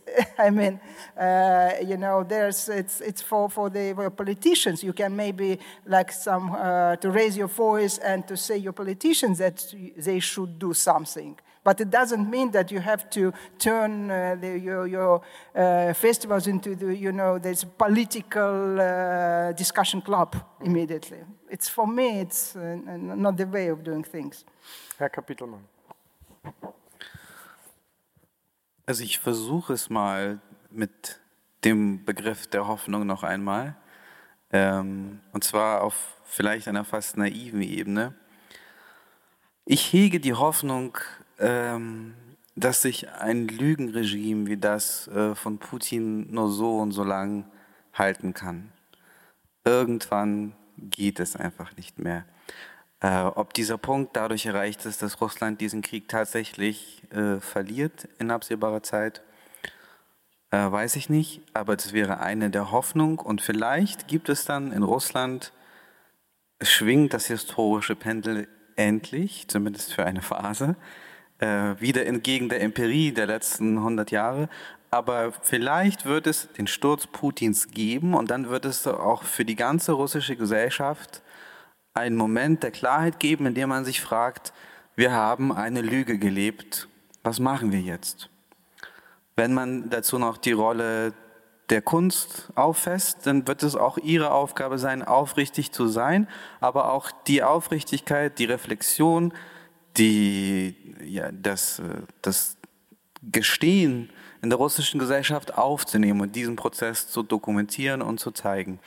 for the politicians. You can maybe to raise your voice and to say your politicians that they should do something. But it doesn't mean that you have to turn your festivals into this political discussion club immediately. For me, it's not the way of doing things. Herr Kapitelmann. Also ich versuche es mal mit dem Begriff der Hoffnung noch einmal, und zwar auf vielleicht einer fast naiven Ebene. Ich hege die Hoffnung, dass sich ein Lügenregime wie das von Putin nur so und so lang halten kann. Irgendwann geht es einfach nicht mehr. Ob dieser Punkt dadurch erreicht ist, dass Russland diesen Krieg tatsächlich verliert in absehbarer Zeit, weiß ich nicht, aber das wäre eine der Hoffnung, und vielleicht gibt es dann in Russland, schwingt das historische Pendel endlich, zumindest für eine Phase, wieder entgegen der Empirie der letzten 100 Jahre, aber vielleicht wird es den Sturz Putins geben, und dann wird es auch für die ganze russische Gesellschaft einen Moment der Klarheit geben, in dem man sich fragt, wir haben eine Lüge gelebt, was machen wir jetzt? Wenn man dazu noch die Rolle der Kunst auffasst, dann wird es auch ihre Aufgabe sein, aufrichtig zu sein, aber auch die Aufrichtigkeit, die Reflexion, das Gestehen in der russischen Gesellschaft aufzunehmen und diesen Prozess zu dokumentieren und zu zeigen.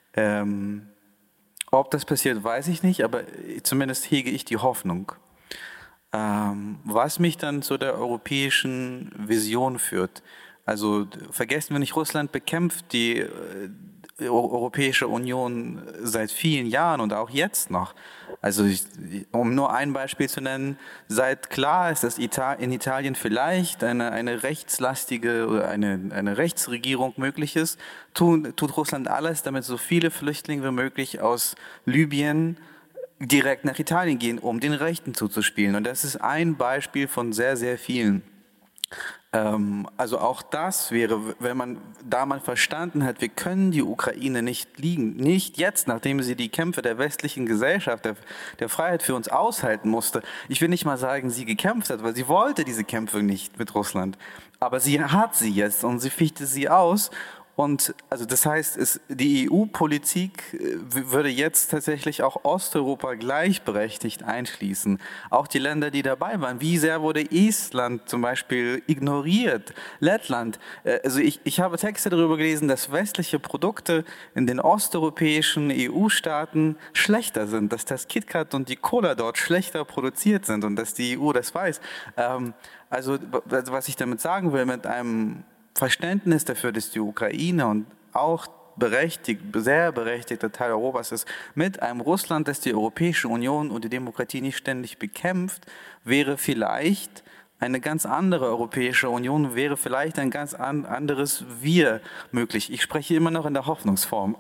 Ob das passiert, weiß ich nicht, aber zumindest hege ich die Hoffnung. Was mich dann zu der europäischen Vision führt. Also vergessen wir nicht, Russland bekämpft die Europäische Union seit vielen Jahren und auch jetzt noch. Also um nur ein Beispiel zu nennen, seit klar ist, dass in Italien vielleicht eine rechtslastige oder eine Rechtsregierung möglich ist, tut Russland alles, damit so viele Flüchtlinge wie möglich aus Libyen direkt nach Italien gehen, um den Rechten zuzuspielen. Und das ist ein Beispiel von sehr, sehr vielen. Also auch das wäre, wenn man verstanden hat, wir können die Ukraine nicht jetzt, nachdem sie die Kämpfe der westlichen Gesellschaft, der Freiheit für uns aushalten musste. Ich will nicht mal sagen, sie gekämpft hat, weil sie wollte diese Kämpfe nicht mit Russland. Aber sie hat sie jetzt und sie fichte sie aus. Und also das heißt, die EU-Politik würde jetzt tatsächlich auch Osteuropa gleichberechtigt einschließen. Auch die Länder, die dabei waren. Wie sehr wurde Estland zum Beispiel ignoriert? Lettland. Also ich habe Texte darüber gelesen, dass westliche Produkte in den osteuropäischen EU-Staaten schlechter sind, dass das KitKat und die Cola dort schlechter produziert sind und dass die EU das weiß. Also was ich damit sagen will, mit einem Verständnis dafür, dass die Ukraine und auch sehr berechtigter Teil Europas ist, mit einem Russland, das die Europäische Union und die Demokratie nicht ständig bekämpft, wäre vielleicht eine ganz andere Europäische Union, wäre vielleicht ein ganz anderes Wir möglich. Ich spreche immer noch in der Hoffnungsform.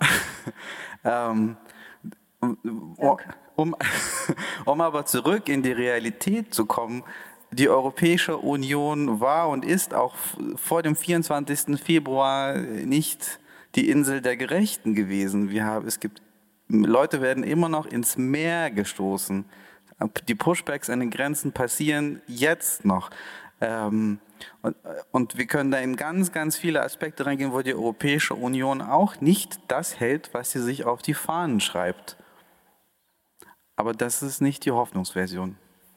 Um aber zurück in die Realität zu kommen, die Europäische Union war und ist auch vor dem 24. Februar nicht die Insel der Gerechten gewesen. Leute werden immer noch ins Meer gestoßen. Die Pushbacks an den Grenzen passieren jetzt noch. Und wir können da in ganz, ganz viele Aspekte reingehen, wo die Europäische Union auch nicht das hält, was sie sich auf die Fahnen schreibt. Aber das ist nicht die Hoffnungsversion.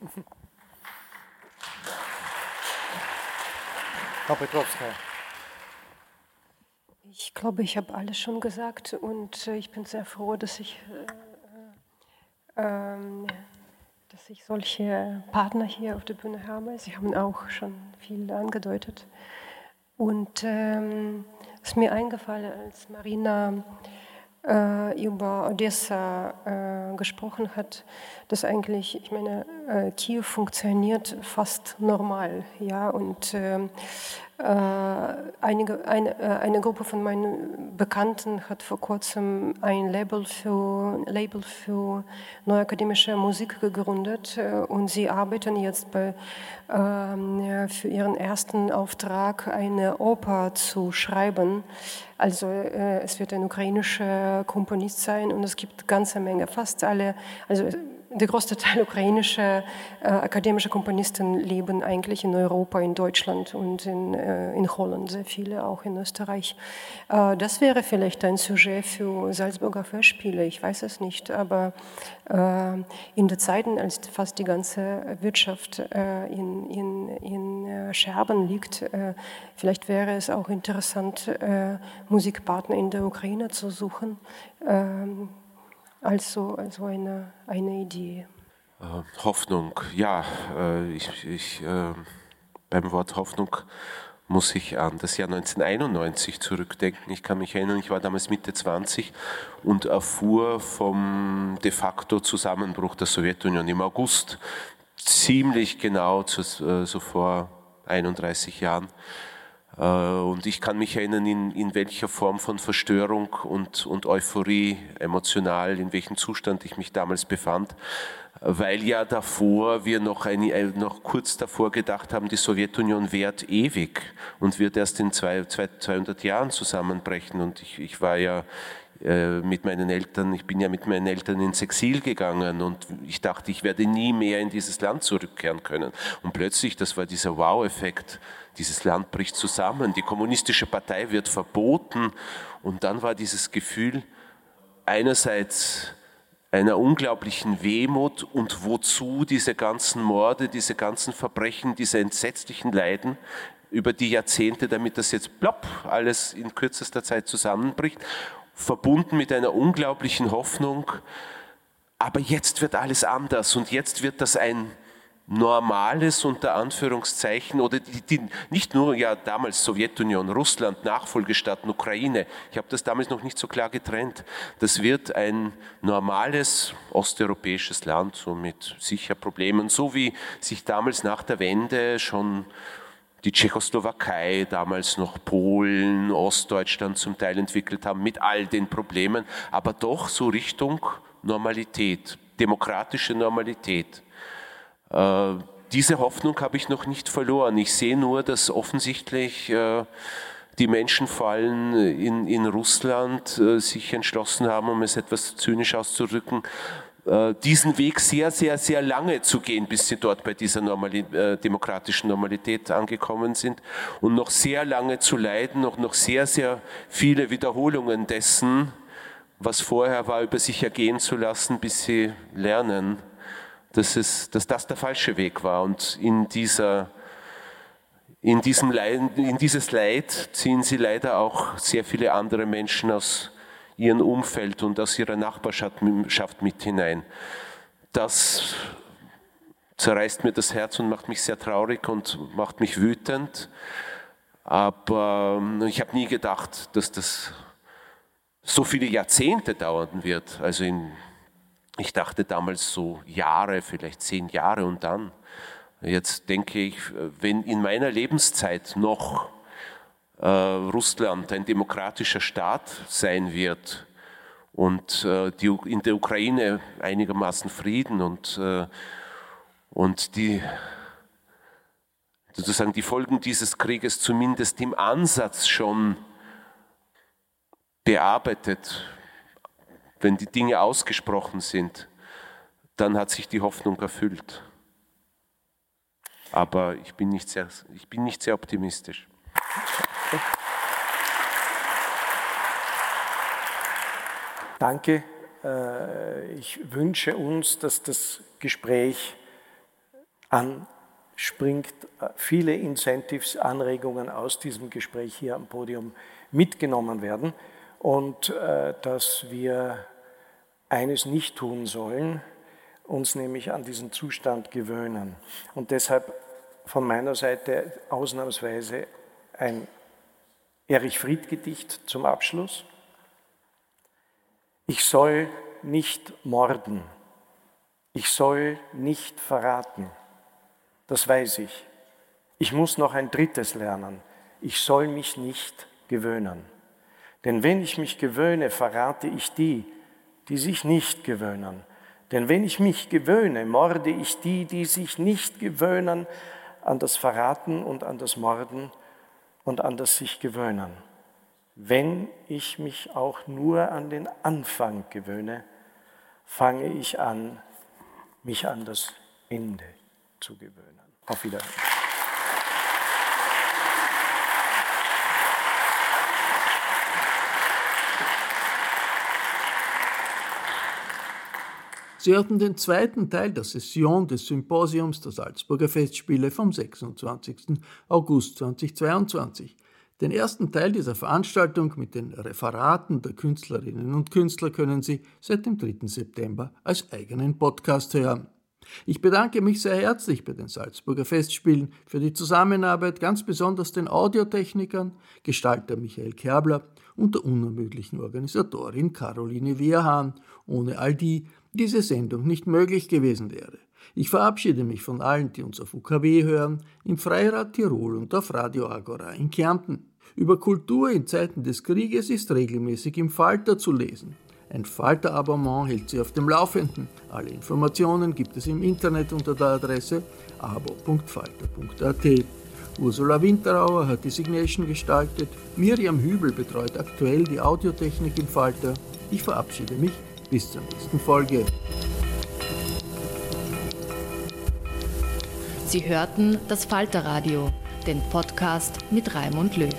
Ich glaube, ich habe alles schon gesagt und ich bin sehr froh, dass ich solche Partner hier auf der Bühne habe. Sie haben auch schon viel angedeutet. Und es ist mir eingefallen, als Marina über Odessa gesprochen hat, dass eigentlich, ich meine, Kiew funktioniert fast normal, ja, und eine Gruppe von meinen Bekannten hat vor kurzem ein Label für neue akademische Musik gegründet und sie arbeiten jetzt für ihren ersten Auftrag eine Oper zu schreiben. Also es wird ein ukrainischer Komponist sein und es gibt eine ganze Menge, fast alle, also der größte Teil ukrainischer akademischer Komponisten leben eigentlich in Europa, in Deutschland und in Holland, sehr viele auch in Österreich. Das wäre vielleicht ein Sujet für Salzburger Festspiele, ich weiß es nicht, aber in den Zeiten, als fast die ganze Wirtschaft in Scherben liegt, vielleicht wäre es auch interessant, Musikpartner in der Ukraine zu suchen. Also eine Idee. Hoffnung, ja. Beim Wort Hoffnung muss ich an das Jahr 1991 zurückdenken. Ich kann mich erinnern, ich war damals Mitte 20 und erfuhr vom de facto Zusammenbruch der Sowjetunion im August, ziemlich genau so vor 31 Jahren. Und ich kann mich erinnern, in welcher Form von Verstörung und Euphorie emotional, in welchem Zustand ich mich damals befand, weil ja davor wir noch kurz davor gedacht haben, die Sowjetunion währt ewig und wird erst in 200 Jahren zusammenbrechen. Und ich war ja mit meinen Eltern ins Exil gegangen und ich dachte, ich werde nie mehr in dieses Land zurückkehren können. Und plötzlich, das war dieser Wow-Effekt, dieses Land bricht zusammen, die kommunistische Partei wird verboten und dann war dieses Gefühl einerseits einer unglaublichen Wehmut und wozu diese ganzen Morde, diese ganzen Verbrechen, diese entsetzlichen Leiden über die Jahrzehnte, damit das jetzt plopp alles in kürzester Zeit zusammenbricht, verbunden mit einer unglaublichen Hoffnung, aber jetzt wird alles anders und jetzt wird das ein Normales unter Anführungszeichen oder die nicht nur ja damals Sowjetunion, Russland, Nachfolgestaaten, Ukraine, ich habe das damals noch nicht so klar getrennt, das wird ein normales osteuropäisches Land, so mit sicher Problemen, so wie sich damals nach der Wende schon die Tschechoslowakei, damals noch Polen, Ostdeutschland zum Teil entwickelt haben, mit all den Problemen, aber doch so Richtung Normalität, demokratische Normalität. Diese Hoffnung habe ich noch nicht verloren. Ich sehe nur, dass offensichtlich die Menschen vor allem in Russland sich entschlossen haben, um es etwas zynisch auszudrücken, diesen Weg sehr, sehr, sehr lange zu gehen, bis sie dort bei dieser demokratischen Normalität angekommen sind und noch sehr lange zu leiden, noch sehr, sehr viele Wiederholungen dessen, was vorher war, über sich ergehen zu lassen, bis sie lernen, dass das der falsche Weg war. Und in dieses Leid ziehen sie leider auch sehr viele andere Menschen aus ihrem Umfeld und aus ihrer Nachbarschaft mit hinein. Das zerreißt mir das Herz und macht mich sehr traurig und macht mich wütend. Aber ich habe nie gedacht, dass das so viele Jahrzehnte dauern wird. Also ich dachte damals so Jahre, vielleicht 10 Jahre und dann. Jetzt denke ich, wenn in meiner Lebenszeit noch Russland ein demokratischer Staat sein wird und in der Ukraine einigermaßen Frieden und die sozusagen die Folgen dieses Krieges zumindest im Ansatz schon bearbeitet, wenn die Dinge ausgesprochen sind, dann hat sich die Hoffnung erfüllt. Aber ich bin nicht sehr optimistisch. Danke. Ich wünsche uns, dass das Gespräch anspringt, viele Incentives, Anregungen aus diesem Gespräch hier am Podium mitgenommen werden und dass wir eines nicht tun sollen, uns nämlich an diesen Zustand gewöhnen. Und deshalb von meiner Seite ausnahmsweise ein Erich-Fried-Gedicht zum Abschluss. Ich soll nicht morden, ich soll nicht verraten, das weiß ich. Ich muss noch ein drittes lernen, ich soll mich nicht gewöhnen. Denn wenn ich mich gewöhne, verrate ich die, die sich nicht gewöhnen. Denn wenn ich mich gewöhne, morde ich die, die sich nicht gewöhnen, an das Verraten und an das Morden und an das sich gewöhnen. Wenn ich mich auch nur an den Anfang gewöhne, fange ich an, mich an das Ende zu gewöhnen. Auf Wiedersehen. Sie hörten den zweiten Teil der Session des Symposiums der Salzburger Festspiele vom 26. August 2022. Den ersten Teil dieser Veranstaltung mit den Referaten der Künstlerinnen und Künstler können Sie seit dem 3. September als eigenen Podcast hören. Ich bedanke mich sehr herzlich bei den Salzburger Festspielen für die Zusammenarbeit, ganz besonders den Audiotechnikern, Gestalter Michael Kerbler und der unermüdlichen Organisatorin Caroline Wehrhahn, ohne all die diese Sendung nicht möglich gewesen wäre. Ich verabschiede mich von allen, die uns auf UKW hören, im Freirad Tirol und auf Radio Agora in Kärnten. Über Kultur in Zeiten des Krieges ist regelmäßig im Falter zu lesen. Ein Falter-Abonnement hält Sie auf dem Laufenden. Alle Informationen gibt es im Internet unter der Adresse abo.falter.at. Ursula Winterauer hat die Signation gestaltet. Miriam Hübel betreut aktuell die Audiotechnik im Falter. Ich verabschiede mich. Bis zur nächsten Folge. Sie hörten das Falterradio, den Podcast mit Raimund Löw.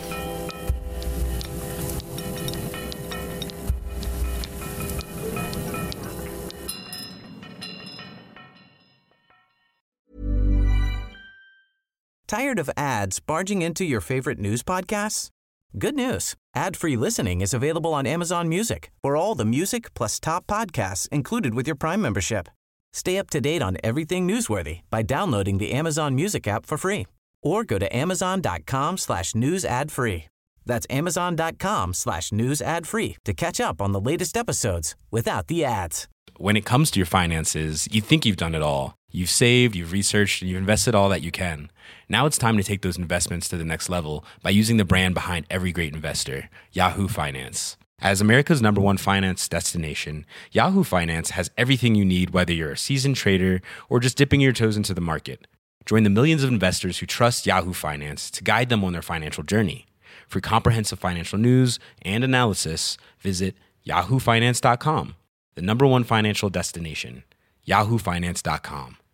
Tired of ads barging into your favorite news podcasts? Good news. Ad-free listening is available on Amazon Music for all the music plus top podcasts included with your Prime membership. Stay up to date on everything newsworthy by downloading the Amazon Music app for free or go to amazon.com/news ad free. That's amazon.com/news ad free to catch up on the latest episodes without the ads. When it comes to your finances, you think you've done it all. You've saved, you've researched, and you've invested all that you can. Now it's time to take those investments to the next level by using the brand behind every great investor, Yahoo Finance. As America's #1 finance destination, Yahoo Finance has everything you need, whether you're a seasoned trader or just dipping your toes into the market. Join the millions of investors who trust Yahoo Finance to guide them on their financial journey. For comprehensive financial news and analysis, visit yahoofinance.com, the #1 financial destination, yahoofinance.com.